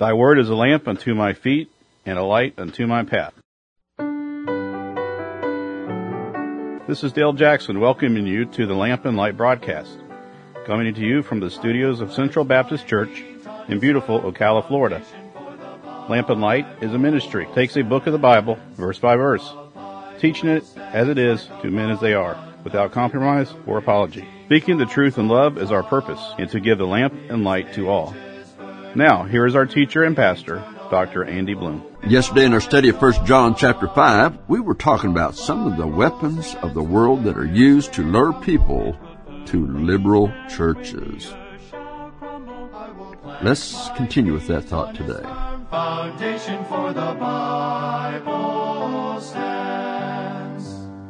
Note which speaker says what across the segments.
Speaker 1: Thy word is a lamp unto my feet and a light unto my path. This is Dale Jackson welcoming you to the Lamp and Light broadcast, coming to you from the studios of Central Baptist Church in beautiful Ocala, Florida. Lamp and Light is a ministry. It takes a book of the Bible, verse by verse, teaching it as it is to men as they are, without compromise or apology. Speaking the truth in love is our purpose, and to give the lamp and light to all. Now, here is our teacher and pastor, Dr. Andy Bloom.
Speaker 2: Yesterday in our study of 1 John chapter 5, we were talking about some of the weapons of the world that are used to lure people to liberal churches. Let's continue with that thought today.
Speaker 3: Foundation for the Bible stands.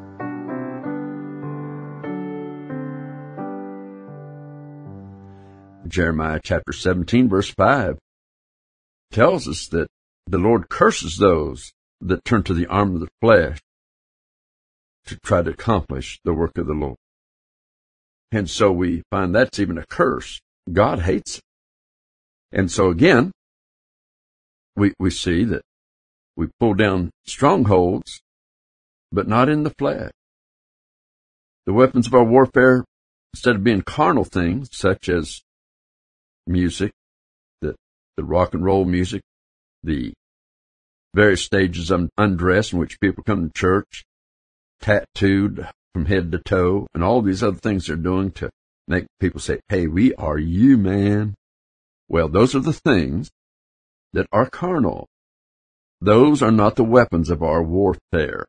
Speaker 2: Jeremiah chapter 17 verse 5 tells us that the Lord curses those that turn to the arm of the flesh to try to accomplish the work of the Lord. And so we find that's even a curse. God hates it. And so again, we see that we pull down strongholds, but not in the flesh. The weapons of our warfare, instead of being carnal things, such as music, the rock and roll music, the various stages of undress in which people come to church, tattooed from head to toe, and all these other things they're doing to make people say, hey, we are you, man. Well, those are the things that are carnal. Those are not the weapons of our warfare.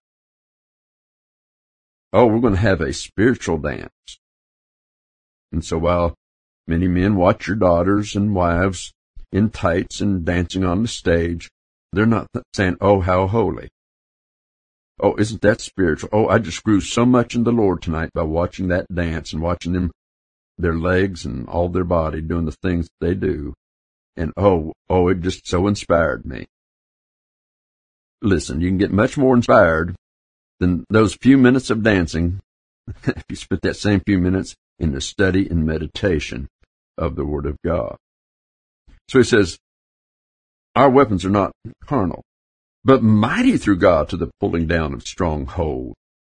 Speaker 2: Oh, we're going to have a spiritual dance. And so while many men watch your daughters and wives in tights and dancing on the stage, they're not saying, oh, how holy. Oh, isn't that spiritual? Oh, I just grew so much in the Lord tonight by watching that dance and watching them, their legs and all their body doing the things they do. And oh, it just so inspired me. Listen, you can get much more inspired than those few minutes of dancing if you spent that same few minutes in the study and meditation of the Word of God. So he says, our weapons are not carnal, but mighty through God to the pulling down of strongholds,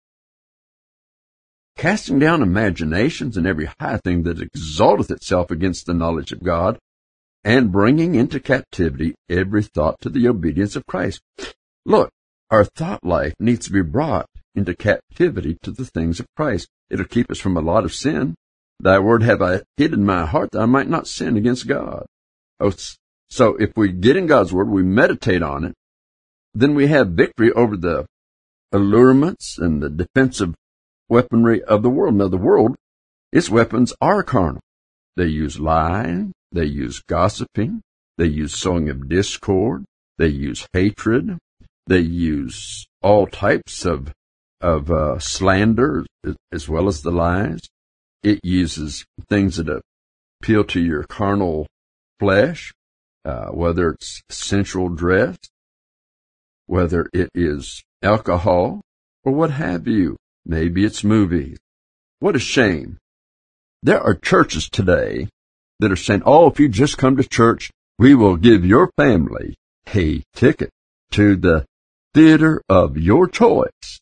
Speaker 2: casting down imaginations and every high thing that exalteth itself against the knowledge of God, and bringing into captivity every thought to the obedience of Christ. Look, our thought life needs to be brought into captivity to the things of Christ. It'll keep us from a lot of sin. Thy word have I hid in my heart that I might not sin against God. Oh, so if we get in God's word, we meditate on it, then we have victory over the allurements and the defensive weaponry of the world. Now, the world, its weapons are carnal. They use lying, they use gossiping, they use sowing of discord, they use hatred, they use all types of slander as well as the lies. It uses things that appeal to your carnal flesh, whether it's sensual dress, whether it is alcohol, or what have you. Maybe it's movies. What a shame. There are churches today that are saying, oh, if you just come to church, we will give your family a ticket to the theater of your choice.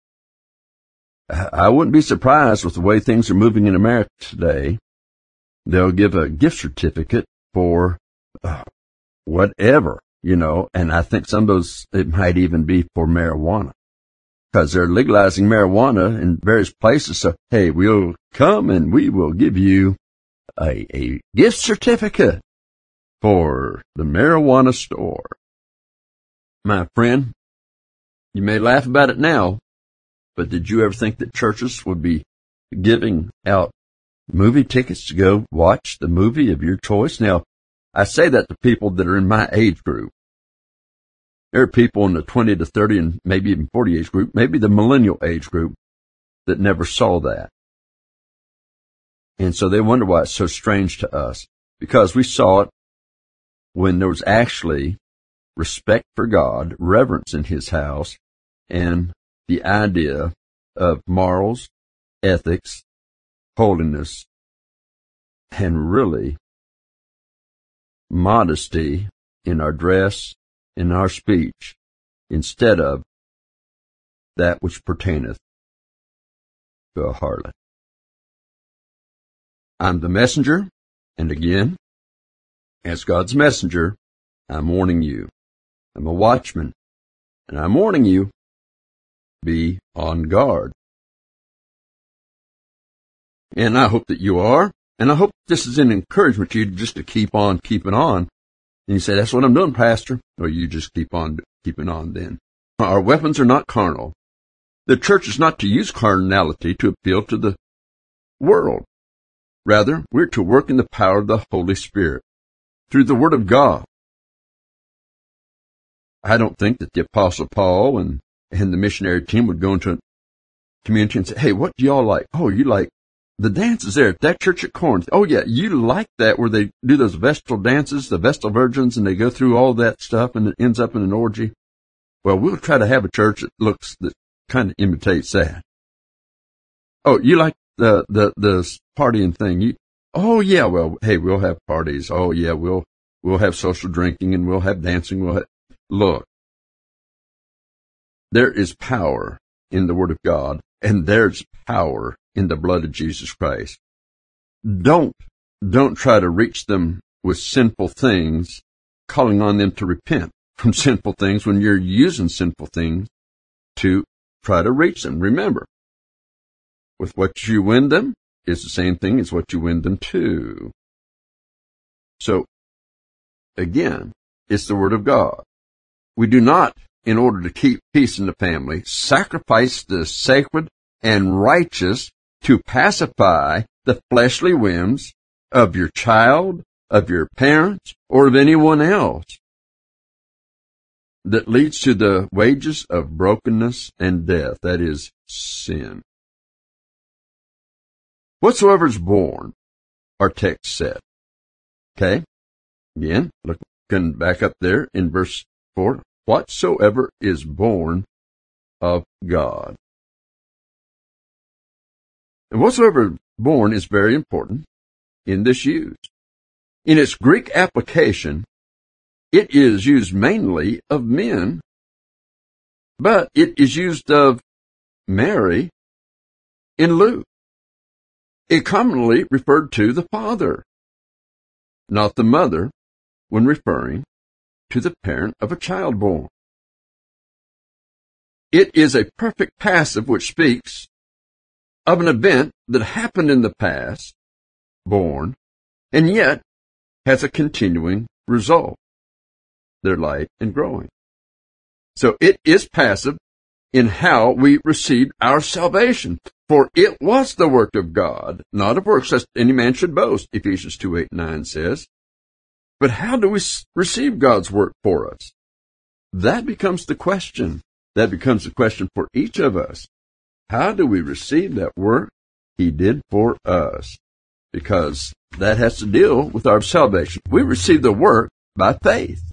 Speaker 2: I wouldn't be surprised with the way things are moving in America today. They'll give a gift certificate for whatever, and I think some of those, it might even be for marijuana, because they're legalizing marijuana in various places. So, hey, we'll come and we will give you a gift certificate for the marijuana store. My friend, you may laugh about it now, but did you ever think that churches would be giving out movie tickets to go watch the movie of your choice? Now, I say that to people that are in my age group. There are people in the 20 to 30 and maybe even 40 age group, maybe the millennial age group, that never saw that. And so they wonder why it's so strange to us, because we saw it when there was actually respect for God, reverence in His house, and the idea of morals, ethics, holiness, and really modesty in our dress, in our speech, instead of that which pertaineth to a harlot. I'm the messenger, and again, as God's messenger, I'm warning you. I'm a watchman, and I'm warning you, be on guard. And I hope that you are, and I hope this is an encouragement to you just to keep on keeping on. And you say, that's what I'm doing, Pastor. Or you just keep on keeping on then. Our weapons are not carnal. The church is not to use carnality to appeal to the world. Rather, we're to work in the power of the Holy Spirit through the Word of God. I don't think that the Apostle Paul and the missionary team would go into a community and say, hey, what do y'all like? Oh, you like the dances there at that church at Corinth. Oh, yeah, you like that where they do those Vestal dances, the Vestal Virgins, and they go through all that stuff and it ends up in an orgy. Well, we'll try to have a church that kind of imitates that. Oh, you like the partying thing? Oh, yeah, well, hey, we'll have parties. Oh, yeah, we'll have social drinking and we'll have dancing. Look, there is power in the Word of God, and there's power in the blood of Jesus Christ. Don't try to reach them with sinful things, calling on them to repent from sinful things when you're using sinful things to try to reach them. Remember, with what you win them is the same thing as what you win them to. So, again, it's the Word of God. We do not, in order to keep peace in the family, sacrifice the sacred and righteous to pacify the fleshly whims of your child, of your parents, or of anyone else. That leads to the wages of brokenness and death, that is, sin. Whatsoever is born, our text said. Okay? Again, looking back up there in verse 4, whatsoever is born of God. And whatsoever born is very important in this use. In its Greek application, it is used mainly of men, but it is used of Mary in Luke. It commonly referred to the father, not the mother, when referring to the parent of a child born. It is a perfect passive which speaks of an event that happened in the past, born, and yet has a continuing result, their life and growing. So it is passive in how we received our salvation. For it was the work of God, not of works lest any man should boast, Ephesians 2:8-9 says. But how do we receive God's work for us? That becomes the question. That becomes the question for each of us. How do we receive that work He did for us? Because that has to deal with our salvation. We receive the work by faith.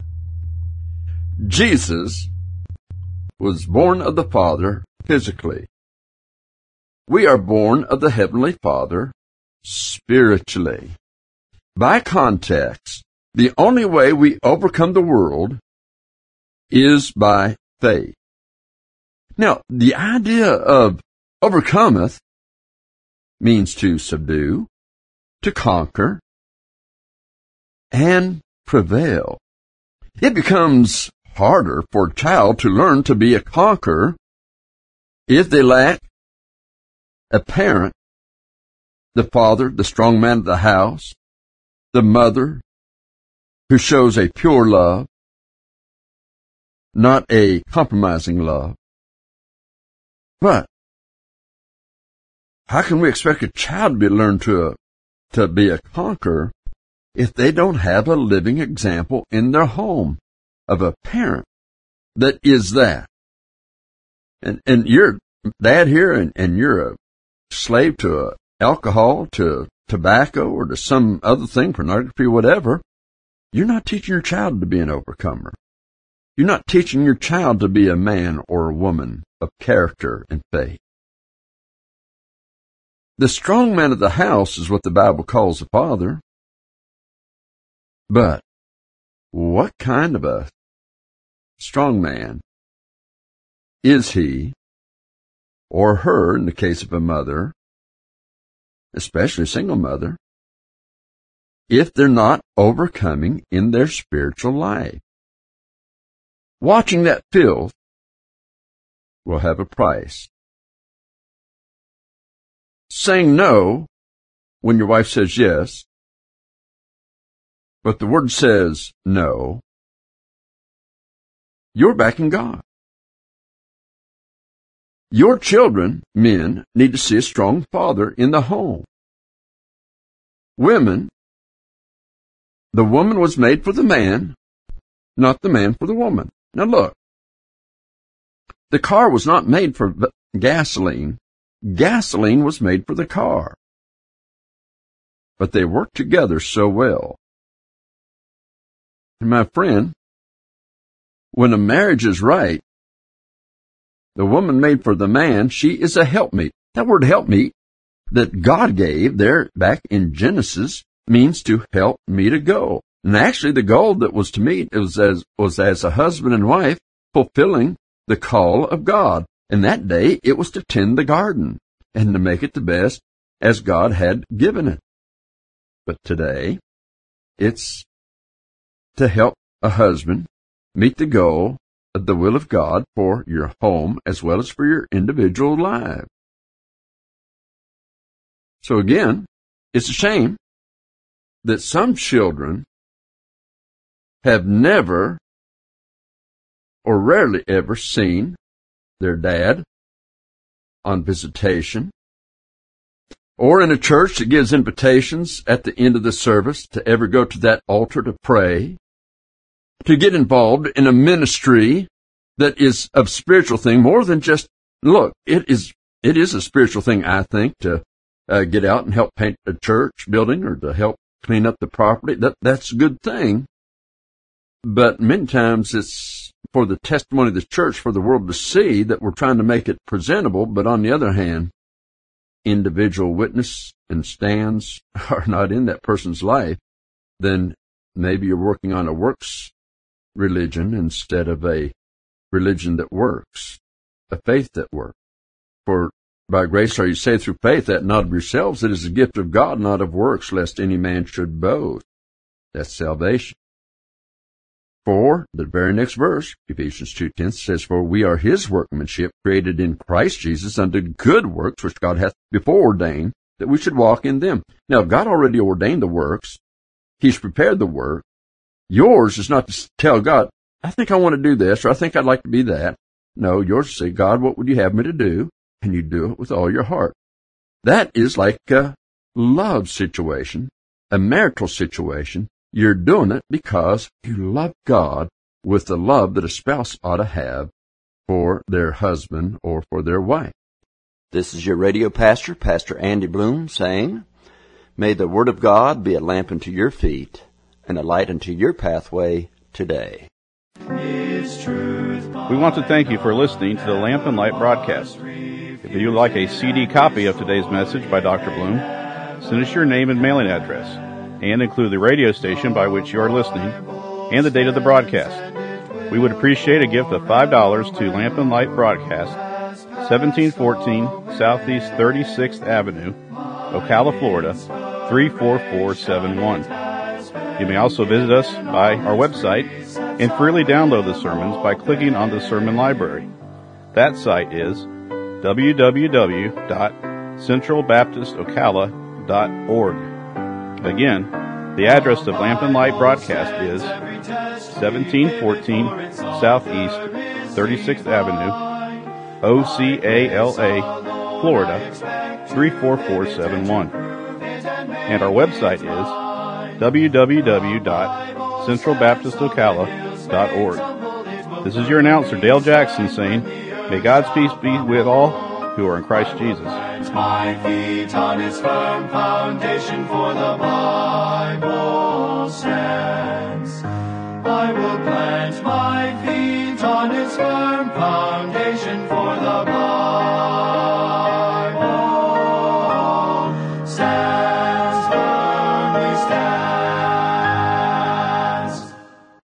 Speaker 2: Jesus was born of the Father physically. We are born of the Heavenly Father spiritually. By context, the only way we overcome the world is by faith. Now, the idea of overcometh means to subdue, to conquer, and prevail. It becomes harder for a child to learn to be a conqueror if they lack a parent, the father, the strong man of the house, the mother, who shows a pure love, not a compromising love. But how can we expect a child to learn to be a conqueror if they don't have a living example in their home of a parent that is that? And you're dad here, and you're a slave to alcohol, to tobacco, or to some other thing, pornography, whatever. You're not teaching your child to be an overcomer. You're not teaching your child to be a man or a woman of character and faith. The strong man of the house is what the Bible calls the father. But what kind of a strong man is he or her, in the case of a mother, especially a single mother, if they're not overcoming in their spiritual life? Watching that filth will have a price. Saying no when your wife says yes, but the word says no, you're backing God. Your children, men, need to see a strong father in the home. Women, the woman was made for the man, not the man for the woman. Now look, the car was not made for gasoline. Gasoline was made for the car. But they work together so well. And my friend, when a marriage is right, the woman made for the man, she is a helpmeet. That word helpmeet that God gave there back in Genesis means to help meet a goal. And actually the goal that was to meet was as a husband and wife fulfilling the call of God. And that day it was to tend the garden and to make it the best as God had given it. But today it's to help a husband meet the goal of the will of God for your home as well as for your individual life. So again, it's a shame that some children have never or rarely ever seen their dad on visitation or in a church that gives invitations at the end of the service to ever go to that altar to pray, to get involved in a ministry that is a spiritual thing more than just, look, it is a spiritual thing, I think, to get out and help paint a church building or to help clean up the property. That's a good thing. But many times it's for the testimony of the church for the world to see that we're trying to make it presentable. But on the other hand, individual witness and stands are not in that person's life, then maybe you're working on a works religion instead of a religion that works, a faith that works. For by grace are you saved through faith, that not of yourselves, it is a gift of God, not of works, lest any man should boast. That's salvation. For the very next verse, Ephesians 2:10 says, for we are his workmanship, created in Christ Jesus unto good works, which God hath before ordained, that we should walk in them. Now, God already ordained the works. He's prepared the work. Yours is not to tell God, I think I want to do this, or I think I'd like to be that. No, yours is to say, God, what would you have me to do? And you do it with all your heart. That is like a love situation, a marital situation. You're doing it because you love God with the love that a spouse ought to have for their husband or for their wife.
Speaker 4: This is your radio pastor, Pastor Andy Bloom, saying, may the Word of God be a lamp unto your feet and a light unto your pathway today.
Speaker 1: We want to thank you for listening to the Lamp and Light broadcast. If you'd like a CD copy of today's message by Dr. Bloom, send us your name and mailing address, and include the radio station by which you are listening and the date of the broadcast. We would appreciate a gift of $5 to Lamp and Light Broadcast, 1714 Southeast 36th Avenue, Ocala, Florida, 34471. You may also visit us by our website and freely download the sermons by clicking on the sermon library. That site is www.centralbaptistocala.org. Again, the address of Lamp and Light Broadcast is 1714 Southeast 36th Avenue, Ocala, Florida, 34471. And our website is www.centralbaptistocala.org. This is your announcer, Dale Jackson, saying, may God's peace be with all who are in Christ Jesus.
Speaker 3: My feet on his firm foundation, for the Bible stands. I will plant my feet on his firm foundation,